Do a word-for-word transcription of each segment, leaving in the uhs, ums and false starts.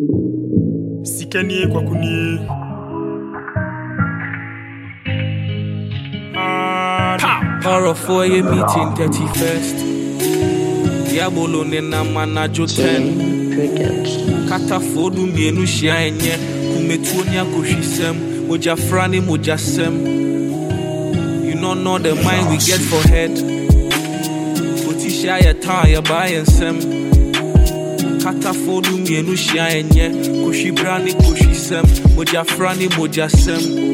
Sikanie kwakuni. Horror for your meeting thirty-first. Diabolo nena manajo ten. Kata fodu mienu shia enye. Kumetuonya kushisem. Moja frani moja sem. You don't know the mind we get for head. Otisha ya ta ya buy and sem. Kata fodu mienu shia enye. Kushibrani kushisem. Moja frani moja sem.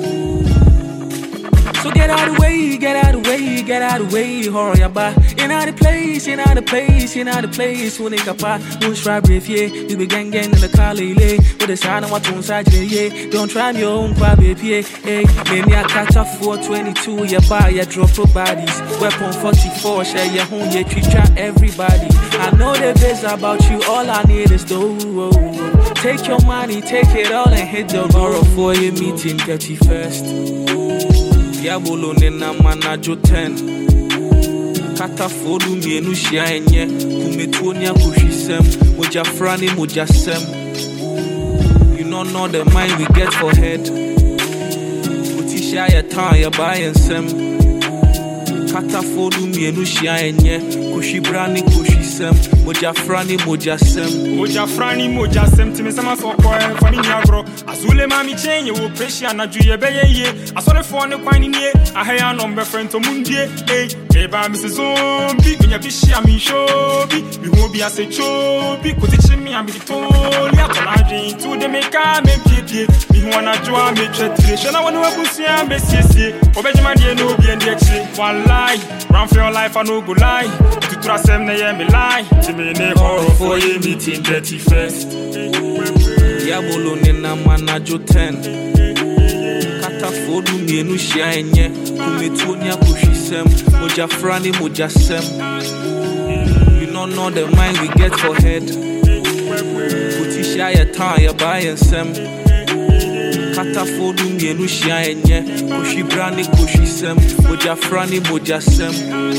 So get out of the way, get out of the way, get out of the way, hurry up, in out of place, in out of place, in out of place, when they capa, won't try brief, yeah, you be gang gang in the car, lay, with the sign of what on side, yeah, don't try your own crab, yeah, hey, maybe I catch up four twenty-two, you buy, you drop your bodies, weapon forty-four, share your home, yeah, treat everybody, I know the best about you, all I need is dough, take your money, take it all and hit the road for your meeting thirty-first. Diabolo nena manajo ten. Kata fodu mienu shia enye. Kumetuonya kushisem. Moja frani moja sem. You don't know the mind we get for head. Utisha ya ta ya buy and sem. Kata fodu mienu shia enye. Kushibrani kushisem. Moja frani moja sem. Moja frani moja sem. Timesema sokwe fani nyagro. Azule mami chenye wo pressure na juye beye ye. Asore phone kwani nie. Ahaya nombe friend to mundie. Hey, eba mise zombie. Minya bishi ami shobi. Mi hobi ase chobi. Kotiche mi ami toli. Atolaji to the meka me pie. Mi wana jwa me chetire. Shana wanu wabusi ambe siesi. Obejima die no bi endi echi. One lie. Run for your life I no go lie. To trust them na ye me lie. Timene horror for ye meeting thirty-first. Diabolo nena manajo ten. Kata fodu mienu shia enye. Kumetuonya kushisem. Moja frani moja sem. You don't know the mind we get for head. Utisha ya ta ya buy and sem. Kata fodu mienu shia enye. Kushibrani kushisem. Moja frani moja sem.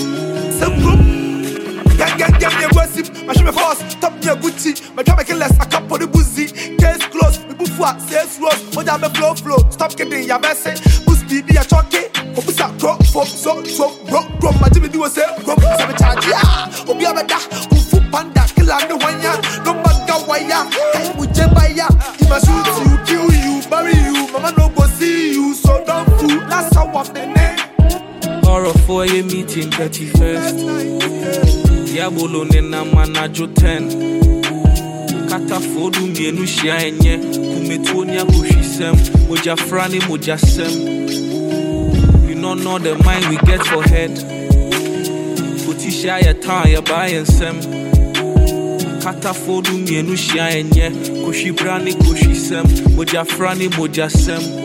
Gang gang gang me gossip, my show me force, top me Gucci, my try make less, I cap for the boozy, case closed, me bufwa, sales rose, moja me flow flow, stop kidding ya message, boost speed ya choke, for busa crop, for so so rock rock, my Jimmy do a sale, rock, seven charge ya, obi abada, kufu panda, kill on the one ya, no banga wire, hey mujeba ya, he must shoot you, kill you, bury you, mama no go see you, so don't fool, that's how I'm the name. Horror for your meeting thirty-first. Diabolo nena manajo ten. Kata fodu mienu shia enye. Kumetuonya kushisem. Moja frani moja sem. You don't know the mind we get for head. Utisha ya ta ya buy and sem. Kata fodu mienu shia enye. Kushibrani kushisem. Moja frani moja sem.